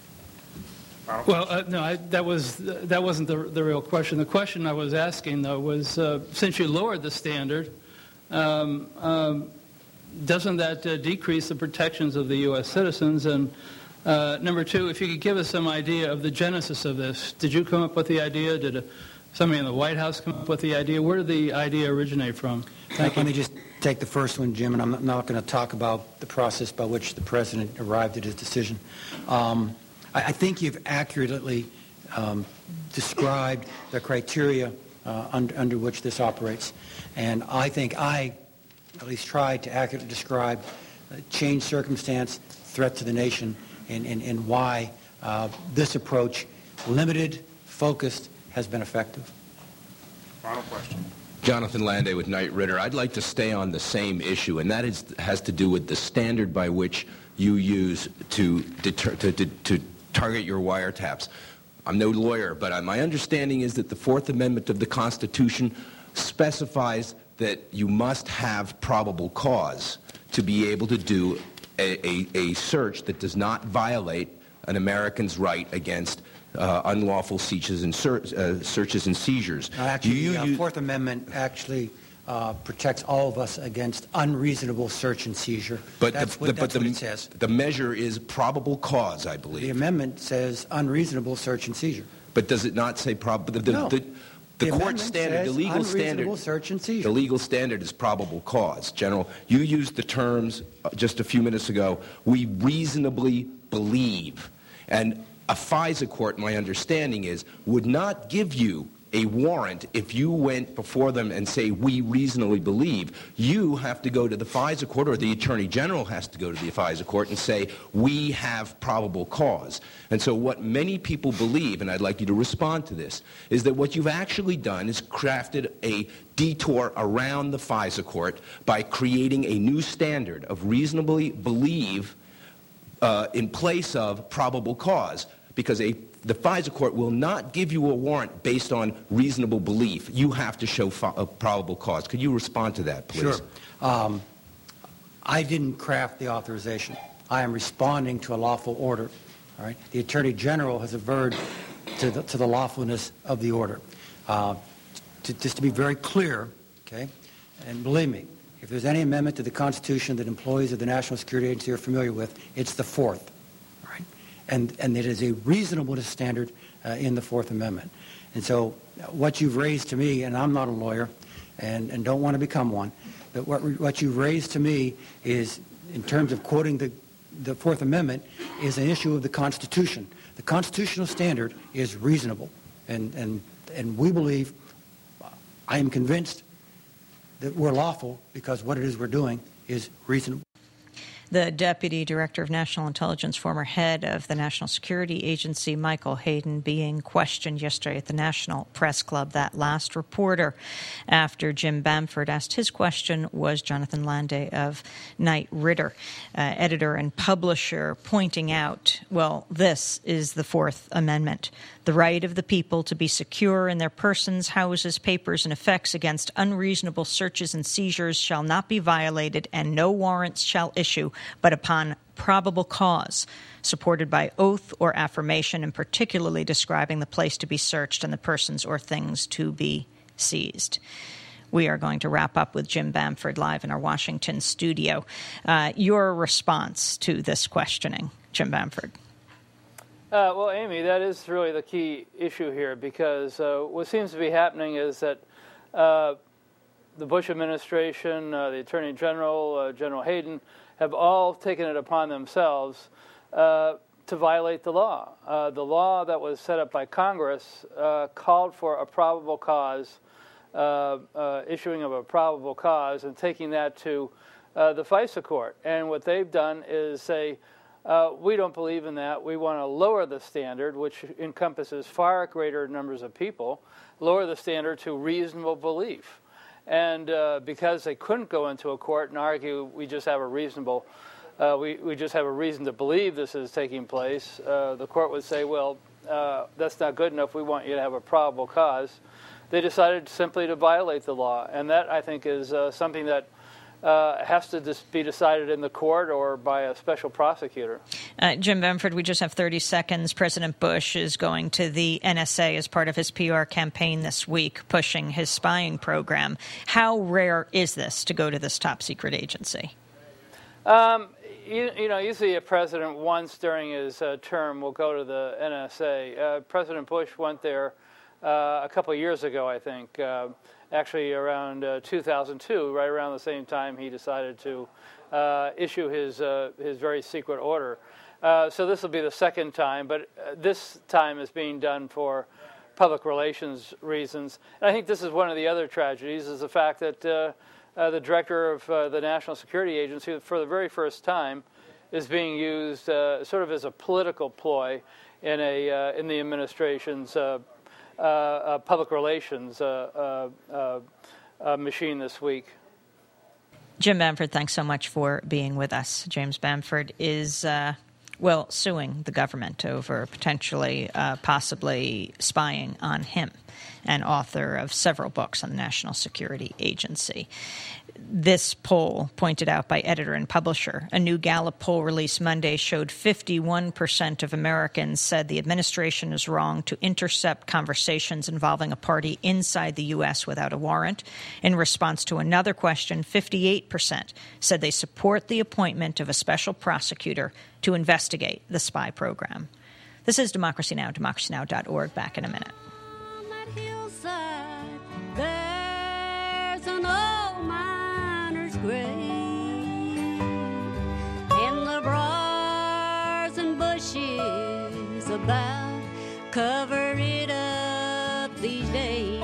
Well, uh, no, I, that was that wasn't the, the real question. The question I was asking, though, was uh, since you lowered the standard, um, um, doesn't that uh, decrease the protections of the U S citizens? And uh, number two, if you could give us some idea of the genesis of this. Did you come up with the idea? Did a, somebody in the White House come up with the idea? Where did the idea originate from? Thank Let me just take the first one, Jim, and I'm not, not going to talk about the process by which the President arrived at his decision. Um, I, I think you've accurately um, described the criteria uh, under, under which this operates. And I think I at least tried to accurately describe uh, changed circumstance, threat to the nation, and, and, and why uh, this approach, limited, focused, has been effective. Final question. Jonathan Landay with Knight Ridder. I'd like to stay on the same issue, and that is, has to do with the standard by which you use to, deter, to, to, to target your wiretaps. I'm no lawyer, but my understanding is that the Fourth Amendment of the Constitution specifies that you must have probable cause to be able to do a, a, a search that does not violate an American's right against uh, unlawful searches and, ser uh, searches and seizures. Now, actually, you, the uh, you, Fourth Amendment actually uh, protects all of us against unreasonable search and seizure. But that's the, what, the, that's but what the, it says. The measure is probable cause, I believe. The amendment says unreasonable search and seizure. But does it not say probable? The, no. the, the, The court standard, the legal standard, search and seizure. the legal standard is probable cause. General, you used the terms uh, just a few minutes ago. We reasonably believe, and a FISA court, my understanding is, would not give you a warrant if you went before them and say, we reasonably believe. You have to go to the FISA court, or the Attorney General has to go to the FISA court and say, we have probable cause. And so what many people believe, and I'd like you to respond to this, is that what you've actually done is crafted a detour around the FISA court by creating a new standard of reasonably believe uh, in place of probable cause, because a the FISA court will not give you a warrant based on reasonable belief. You have to show a probable cause. Could you respond to that, please? Sure. Um, I didn't craft the authorization. I am responding to a lawful order. All right. The Attorney General has averred to the, to the lawfulness of the order. Uh, to, just to be very clear, okay, and believe me, if there's any amendment to the Constitution that employees of the National Security Agency are familiar with, it's the fourth. And, and it is a reasonableness standard uh, in the Fourth Amendment. And so what you've raised to me, and I'm not a lawyer and, and don't want to become one, but what, what you've raised to me is, in terms of quoting the, the Fourth Amendment, is an issue of the Constitution. The constitutional standard is reasonable. And, and, and we believe, I am convinced, that we're lawful because what it is we're doing is reasonable. The Deputy Director of National Intelligence, former head of the National Security Agency, Michael Hayden, being questioned yesterday at the National Press Club. That last reporter, after Jim Bamford asked his question, was Jonathan Landay of Knight Ridder, uh, editor and publisher, pointing out, well, this is the Fourth Amendment. The right of the people to be secure in their persons, houses, papers, and effects against unreasonable searches and seizures shall not be violated, and no warrants shall issue but upon probable cause, supported by oath or affirmation, and particularly describing the place to be searched and the persons or things to be seized. We are going to wrap up with Jim Bamford live in our Washington studio. Uh, your response to this questioning, Jim Bamford. Uh, well, Amy, that is really the key issue here, because uh, what seems to be happening is that uh, the Bush administration, uh, the Attorney General, uh, General Hayden, have all taken it upon themselves uh, to violate the law. Uh, the law that was set up by Congress uh, called for a probable cause, uh, uh, issuing of a probable cause, and taking that to uh, the FISA court. And what they've done is say, uh, we don't believe in that. We want to lower the standard, which encompasses far greater numbers of people, lower the standard to reasonable belief. And uh, because they couldn't go into a court and argue, we just have a reasonable, uh, we, we just have a reason to believe this is taking place, uh, the court would say, well, uh, that's not good enough. We want you to have a probable cause. They decided simply to violate the law. And that, I think, is uh, something that Uh, has to dis- be decided in the court or by a special prosecutor. Uh, Jim Bamford, we just have thirty seconds. President Bush is going to the N S A as part of his P R campaign this week, pushing his spying program. How rare is this to go to this top secret agency? Um, you, you know, usually a president once during his uh, term will go to the N S A. Uh, President Bush went there uh, a couple of years ago, I think, uh, actually around uh, two thousand two, right around the same time he decided to uh, issue his, uh, his very secret order. Uh, so this will be the second time, but uh, this time is being done for public relations reasons. And I think this is one of the other tragedies, is the fact that uh, uh, the director of uh, the National Security Agency, for the very first time, is being used uh, sort of as a political ploy in a uh, in the administration's uh, uh, uh, public relations uh, uh, uh, uh, machine this week. Jim Bamford, thanks so much for being with us. James Bamford is... Uh Well, suing the government over potentially, uh, possibly spying on him, and author of several books on the National Security Agency. This poll, pointed out by editor and publisher, a new Gallup poll released Monday, showed fifty-one percent of Americans said the administration is wrong to intercept conversations involving a party inside the U S without a warrant. In response to another question, fifty-eight percent said they support the appointment of a special prosecutor to investigate the spy program. This is Democracy Now!, democracy now dot org. Back in a minute. There's an old miner's grave, and the briars and bushes about cover it up these days,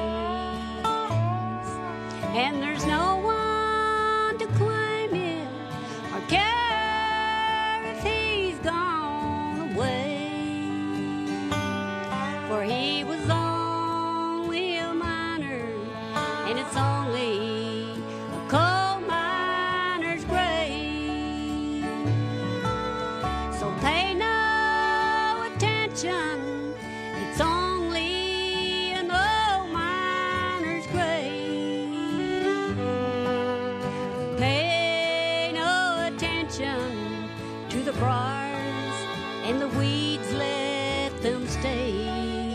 and there's no one to claim it or care if he's gone away, for he was only a miner, and it's only a coal miner's grave. So pay no attention, it's only an old miner's grave. Pay no attention to the briars and the weeds, let them stay.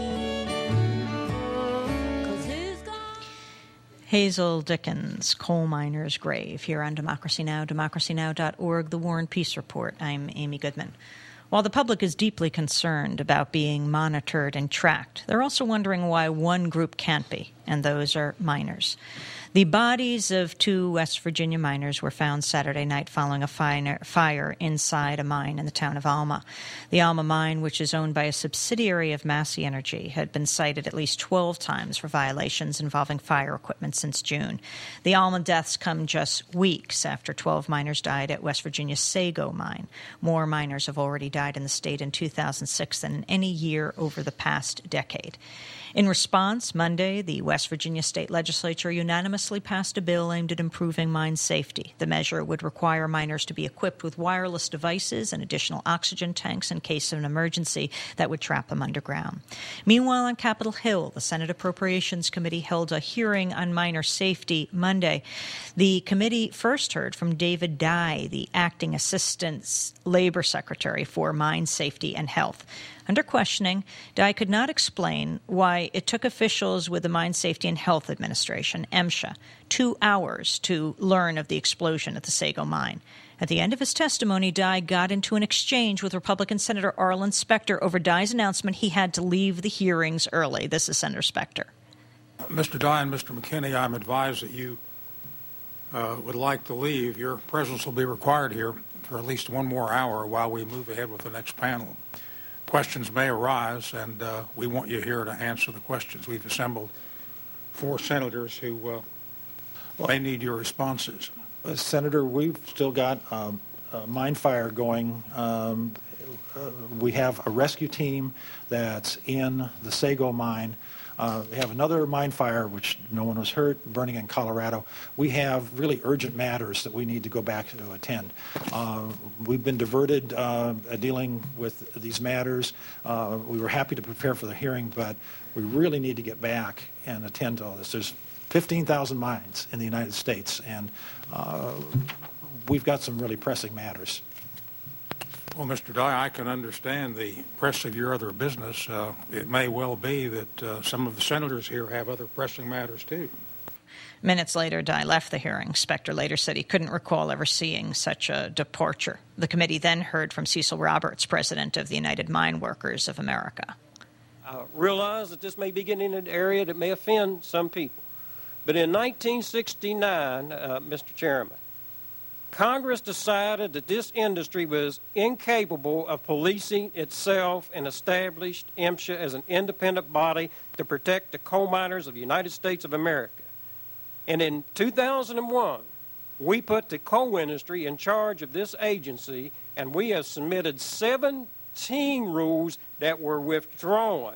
Hazel Dickens, Coal Miner's Grave, here on Democracy Now!, democracy now dot org, The War and Peace Report. I'm Amy Goodman. While the public is deeply concerned about being monitored and tracked, they're also wondering why one group can't be, and those are miners. The bodies of two West Virginia miners were found Saturday night following a fire inside a mine in the town of Alma. The Alma mine, which is owned by a subsidiary of Massey Energy, had been cited at least twelve times for violations involving fire equipment since June. The Alma deaths come just weeks after twelve miners died at West Virginia's Sago mine. More miners have already died in the state in two thousand six than in any year over the past decade. In response, Monday, the West Virginia state legislature unanimously passed a bill aimed at improving mine safety. The measure would require miners to be equipped with wireless devices and additional oxygen tanks in case of an emergency that would trap them underground. Meanwhile, on Capitol Hill, the Senate Appropriations Committee held a hearing on miner safety Monday. The committee first heard from David Dye, the acting Assistant Labor Secretary for Mine Safety and Health. Under questioning, Dye could not explain why it took officials with the Mine Safety and Health Administration, MSHA, two hours to learn of the explosion at the Sago mine. At the end of his testimony, Dye got into an exchange with Republican Senator Arlen Specter over Dye's announcement he had to leave the hearings early. This is Senator Specter. Mister Dye and Mister McKinney, I'm advised that you uh, would like to leave. Your presence will be required here for at least one more hour while we move ahead with the next panel. Questions may arise, and uh, we want you here to answer the questions. We've assembled four senators who uh, may need your responses. Uh, Senator, we've still got um, a mine fire going. Um, uh, we have a rescue team that's in the Sago mine. Uh, we have another mine fire, which no one was hurt, burning in Colorado. We have really urgent matters that we need to go back to attend. Uh, we've been diverted uh, dealing with these matters. Uh, we were happy to prepare for the hearing, but we really need to get back and attend to all this. There's fifteen thousand mines in the United States, and uh, we've got some really pressing matters. Well, Mister Dye, I can understand the press of your other business. Uh, it may well be that uh, some of the senators here have other pressing matters, too. Minutes later, Dye left the hearing. Spector later said he couldn't recall ever seeing such a departure. The committee then heard from Cecil Roberts, president of the United Mine Workers of America. I realize that this may be getting into an area that may offend some people. But in nineteen sixty-nine, uh, Mister Chairman, Congress decided that this industry was incapable of policing itself and established MSHA as an independent body to protect the coal miners of the United States of America. And in two thousand one, we put the coal industry in charge of this agency, and we have submitted seventeen rules that were withdrawn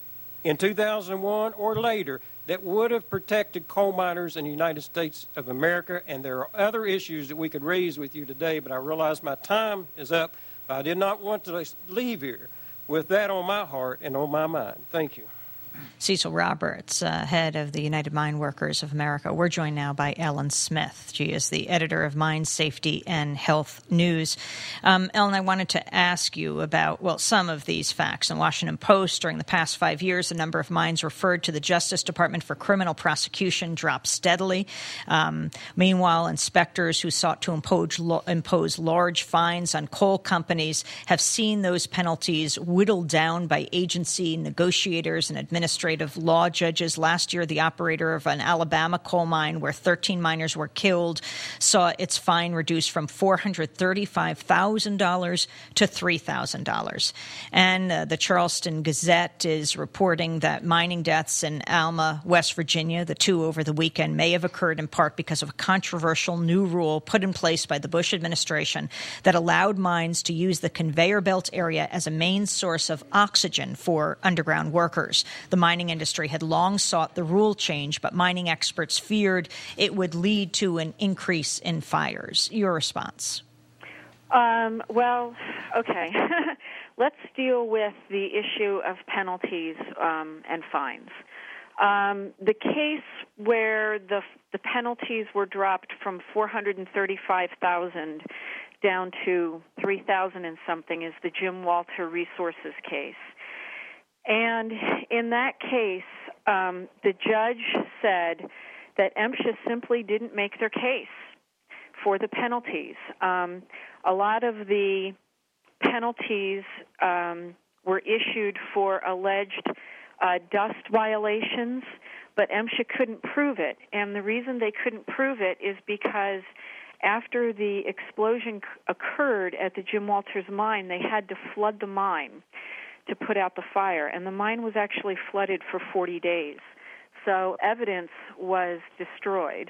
in two thousand one or later that would have protected coal miners in the United States of America. And there are other issues that we could raise with you today, but I realize my time is up. I did not want to leave here with that on my heart and on my mind. Thank you. Cecil Roberts, uh, head of the United Mine Workers of America. We're joined now by Ellen Smith. She is the editor of Mine Safety and Health News. Um, Ellen, I wanted to ask you about, well, some of these facts. In Washington Post, during the past five years, the number of mines referred to the Justice Department for criminal prosecution dropped steadily. Um, meanwhile, inspectors who sought to impose, lo- impose large fines on coal companies have seen those penalties whittled down by agency negotiators and administrators. Administrative law judges. Last year, the operator of an Alabama coal mine where thirteen miners were killed saw its fine reduced from four hundred thirty-five thousand dollars to three thousand dollars. And uh, the Charleston Gazette is reporting that mining deaths in Alma, West Virginia, the two over the weekend, may have occurred in part because of a controversial new rule put in place by the Bush administration that allowed mines to use the conveyor belt area as a main source of oxygen for underground workers. The mining industry had long sought the rule change, but mining experts feared it would lead to an increase in fires. Your response? Um, well, okay. Let's deal with the issue of penalties um, and fines. Um, the case where the the penalties were dropped from four hundred thirty-five thousand dollars down to three thousand dollars and something is the Jim Walter Resources case. And in that case, um, the judge said that MSHA simply didn't make their case for the penalties. Um, a lot of the penalties um, were issued for alleged uh, dust violations, but MSHA couldn't prove it. And the reason they couldn't prove it is because after the explosion c- occurred at the Jim Walters mine, they had to flood the mine to put out the fire, and the mine was actually flooded for forty days. So evidence was destroyed.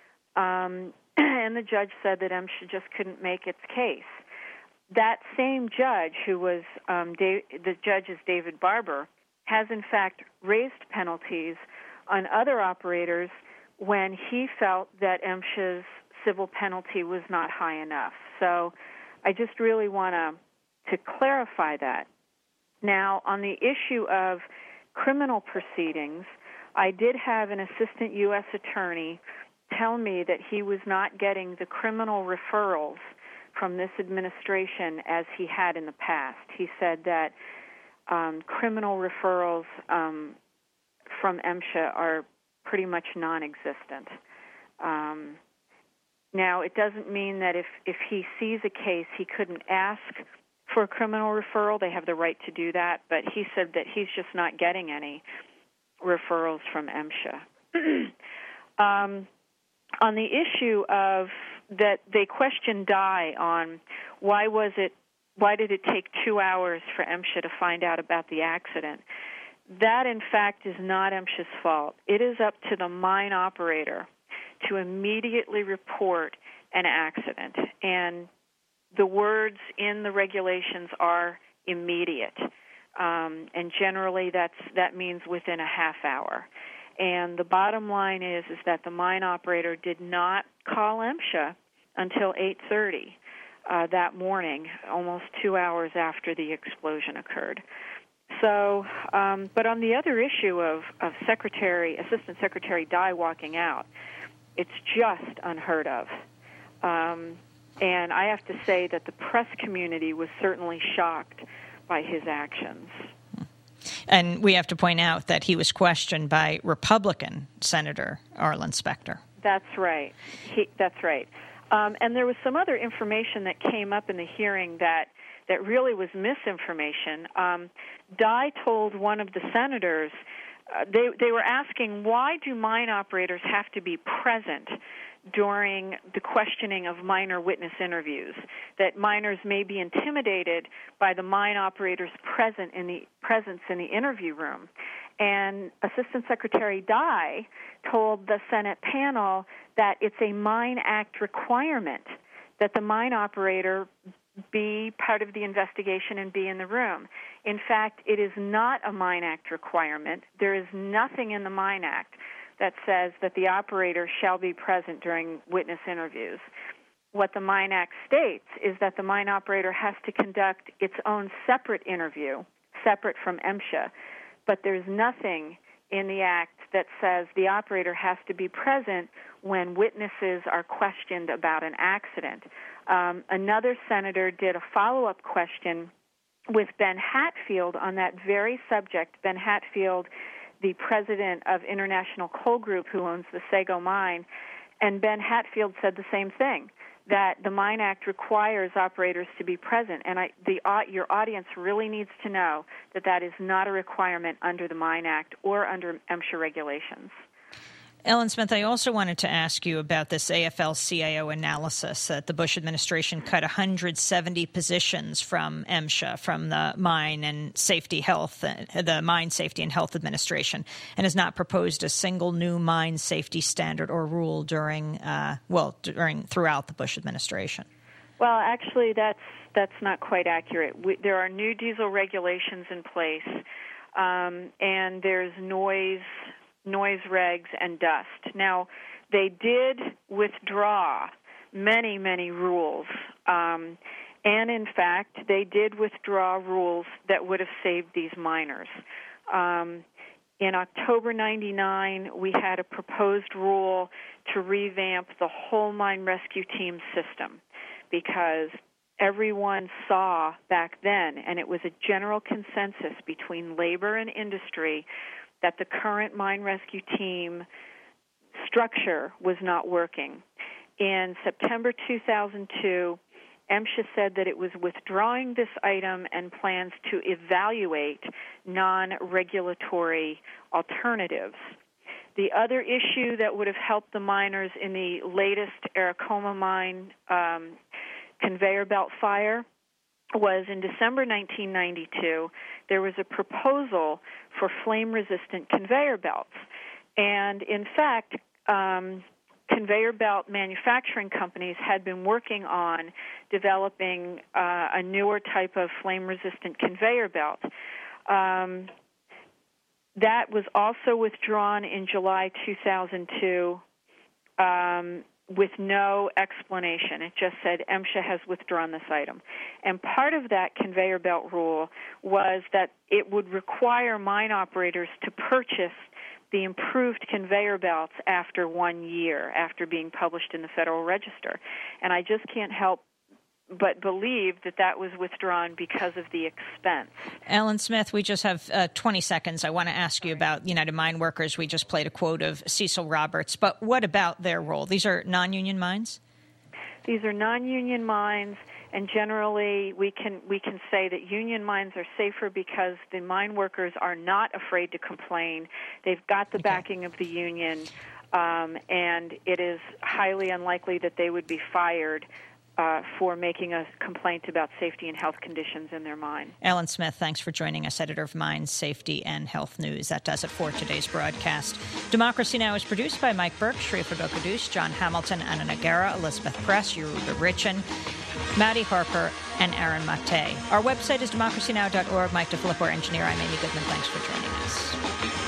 Um, and the judge said that MSHA just couldn't make its case. That same judge, who was, um, Dave, the judge is David Barber, has in fact raised penalties on other operators when he felt that MSHA's civil penalty was not high enough. So I just really want to to clarify that. Now, on the issue of criminal proceedings, I did have an assistant U S attorney tell me that he was not getting the criminal referrals from this administration as he had in the past. He said that um, criminal referrals um, from MSHA are pretty much non-existent. Um, now, it doesn't mean that if, if he sees a case, he couldn't ask for a criminal referral. They have the right to do that, but he said that he's just not getting any referrals from MSHA. um, on the issue of that, they questioned Dye on why was it, why did it take two hours for MSHA to find out about the accident? That, in fact, is not MSHA's fault. It is up to the mine operator to immediately report an accident, and the words in the regulations are immediate, um, and generally that's that means within a half hour. And the bottom line is is that the mine operator did not call MSHA until eight thirty uh, that morning, almost two hours after the explosion occurred. So, um, but on the other issue of, of Secretary, Assistant Secretary Dye walking out, it's just unheard of. Um, And I have to say that the press community was certainly shocked by his actions. And we have to point out that he was questioned by Republican Senator Arlen Specter. That's right. He, that's right. Um, and there was some other information that came up in the hearing that, that really was misinformation. Um, Dye told one of the senators, uh, they, they were asking, why do mine operators have to be present during the questioning of miner witness interviews, that miners may be intimidated by the mine operators present in the presence in the interview room. And Assistant Secretary Dye told the Senate panel that it's a Mine Act requirement that the mine operator be part of the investigation and be in the room. In fact, it is not a Mine Act requirement. There is nothing in the Mine Act that says that the operator shall be present during witness interviews. What the Mine Act states is that the mine operator has to conduct its own separate interview, separate from MSHA, but there's nothing in the Act that says the operator has to be present when witnesses are questioned about an accident. Um, another senator did a follow-up question with Ben Hatfield on that very subject. Ben Hatfield, the president of International Coal Group, who owns the Sago mine, and Ben Hatfield said the same thing, that the Mine Act requires operators to be present, and I, the, uh, your audience really needs to know that that is not a requirement under the Mine Act or under MSHA regulations. Ellen Smith, I also wanted to ask you about this A F L C I O analysis that the Bush administration cut one hundred seventy positions from MSHA, from the Mine and Safety Health, the Mine Safety and Health Administration, and has not proposed a single new mine safety standard or rule during, uh, well, during throughout the Bush administration. Well, actually, that's that's not quite accurate. We, there are new diesel regulations in place, um, and there's noise. noise regs, and dust. Now, they did withdraw many, many rules, um, and in fact, they did withdraw rules that would have saved these miners. Um, in October ninety-nine, we had a proposed rule to revamp the whole mine rescue team system because everyone saw back then, and it was a general consensus between labor and industry, that the current mine rescue team structure was not working. In September two thousand two, MSHA said that it was withdrawing this item and plans to evaluate non-regulatory alternatives. The other issue that would have helped the miners in the latest Aracoma mine um, conveyor belt fire was in December nineteen ninety-two, there was a proposal for flame-resistant conveyor belts. And in fact, um, conveyor belt manufacturing companies had been working on developing uh, a newer type of flame-resistant conveyor belt. Um, that was also withdrawn in July two thousand two. Um, with no explanation. It just said MSHA has withdrawn this item. And part of that conveyor belt rule was that it would require mine operators to purchase the improved conveyor belts after one year, after being published in the Federal Register. And I just can't help but believe that that was withdrawn because of the expense. Ellen Smith, we just have uh, twenty seconds. I want to ask you about United Mine Workers. We just played a quote of Cecil Roberts, but what about their role? These are non-union mines? These are non-union mines, and generally we can we can say that union mines are safer because the mine workers are not afraid to complain. They've got the okay. backing of the union, um, and it is highly unlikely that they would be fired Uh, for making a complaint about safety and health conditions in their mine. Ellen Smith, thanks for joining us, editor of Mine Safety and Health News. That does it for today's broadcast. Democracy Now! Is produced by Mike Burke, Shreefa Gokadus, John Hamilton, Anna Nagara, Elizabeth Press, Yoruba Richin, Maddie Harper, and Aaron Mate. Our website is democracy now dot org. Mike DeFilippo, our engineer. I'm Amy Goodman. Thanks for joining us.